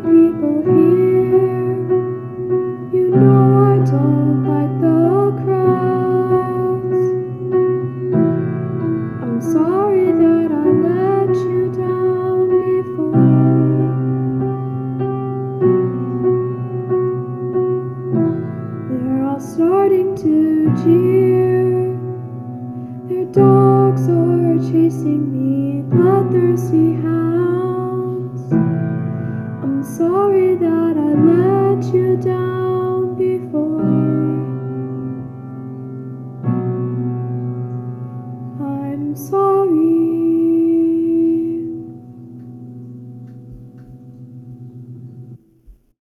people here. You know I don't like the crowds. I'm sorry that I let you down before. They're all starting to jeer. Their dogs are chasing me, bloodthirsty hounds. I'm sorry that I let you down before. I'm sorry.